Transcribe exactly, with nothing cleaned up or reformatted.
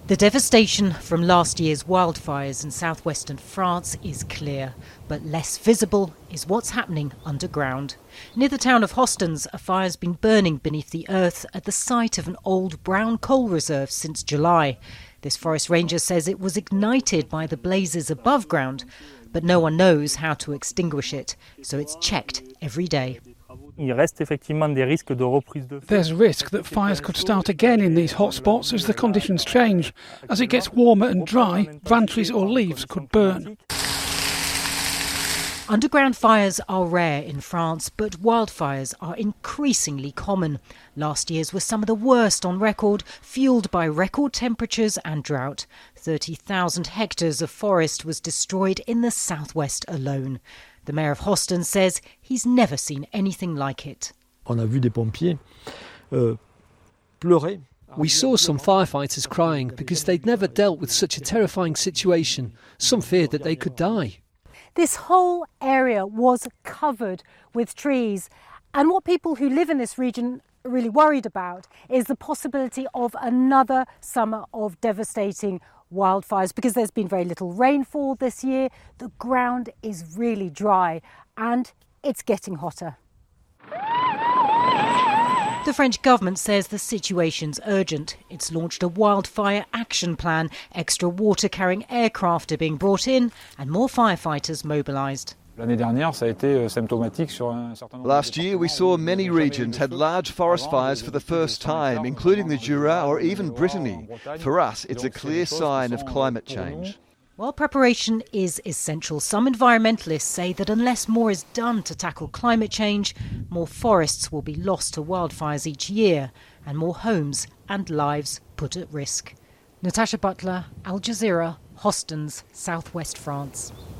The devastation from last year's wildfires in southwestern France is clear, but less visible is what's happening underground. Near the town of Hostens, a fire's been burning beneath the earth at the site of an old brown coal reserve since July. This forest ranger says it was ignited by the blazes above ground, but no one knows how to extinguish it, so it's checked every day. There's risk that fires could start again in these hotspots as the conditions change. As it gets warmer and dry, branches or leaves could burn. Underground fires are rare in France, but wildfires are increasingly common. Last year's were some of the worst on record, fuelled by record temperatures and drought. thirty thousand hectares of forest was destroyed in the southwest alone. The mayor of Hostens says he's never seen anything like it. On a vu des pompiers euh, pleurer. We saw some firefighters crying because they'd never dealt with such a terrifying situation. Some feared that they could die. This whole area was covered with trees, and what people who live in this region are really worried about is the possibility of another summer of devastating wildfires, because there's been very little rainfall this year. The ground is really dry and it's getting hotter. The French government says the situation's urgent. It's launched a wildfire action plan. Extra water-carrying aircraft are being brought in and more firefighters mobilised. Last year we saw many regions had large forest fires for the first time, including the Jura or even Brittany. For us, it's a clear sign of climate change. While preparation is essential, some environmentalists say that unless more is done to tackle climate change, more forests will be lost to wildfires each year and more homes and lives put at risk. Natasha Butler, Al Jazeera, Hostens, southwest France.